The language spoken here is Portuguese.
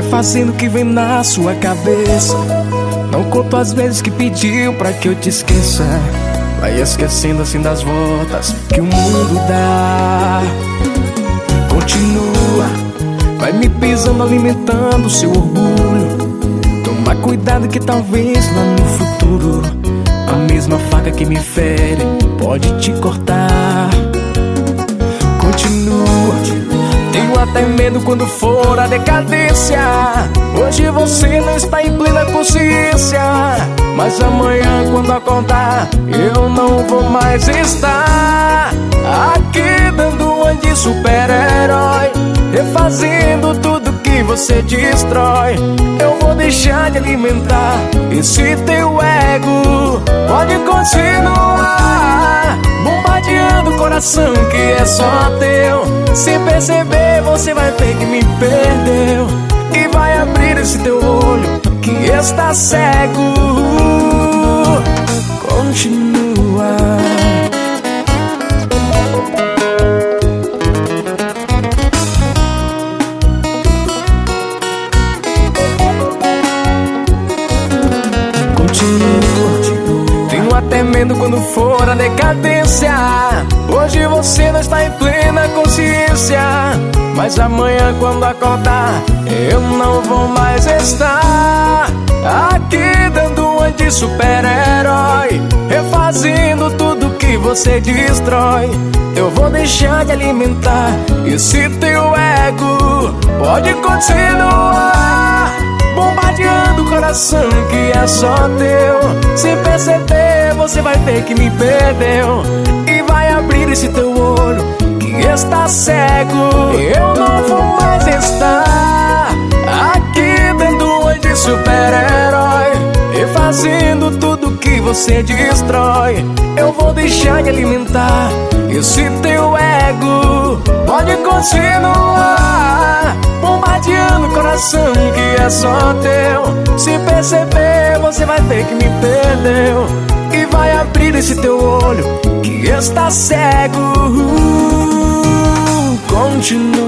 fazendo o que vem na sua cabeça. Não conto as vezes que pediu pra que eu te esqueça. Vai esquecendo assim das voltas que o mundo dá. Continua, vai me pisando, alimentando seu orgulho. Toma cuidado que talvez lá no futuro a mesma faca que me fere pode te cortar. Continua, tenho até medo quando for a decadência. Hoje você não está em plena consciência, mas amanhã quando acordar eu não vou mais estar aqui dando uma de super-herói, refazendo tudo que você destrói. Eu vou deixar de alimentar esse teu ego. Pode continuar bombardeando o coração que é só teu. Sem perceber você vai ver que me perdeu, e vai abrir esse teu olho que está cego. Continua. Tenho até medo quando for a decadência. Hoje você não está em plena consciência, mas amanhã quando acordar eu não vou mais estar aqui dando uma de super-herói, refazendo tudo que você destrói. Eu vou deixar de alimentar esse teu ego. Pode continuar bombardeando o coração que é só teu. Sem perceber você vai ver que me perdeu, e vai abrir esse teu olho que está cego. Eu não vou mais estar aqui dando uma de super-herói, refazendo tudo que você destrói. Eu vou deixar de alimentar esse teu ego. Pode continuar bombardeando o coração que é só teu. Se perceber você vai ver que me perdeu, e vai abrir esse teu olho que está cego. Continua.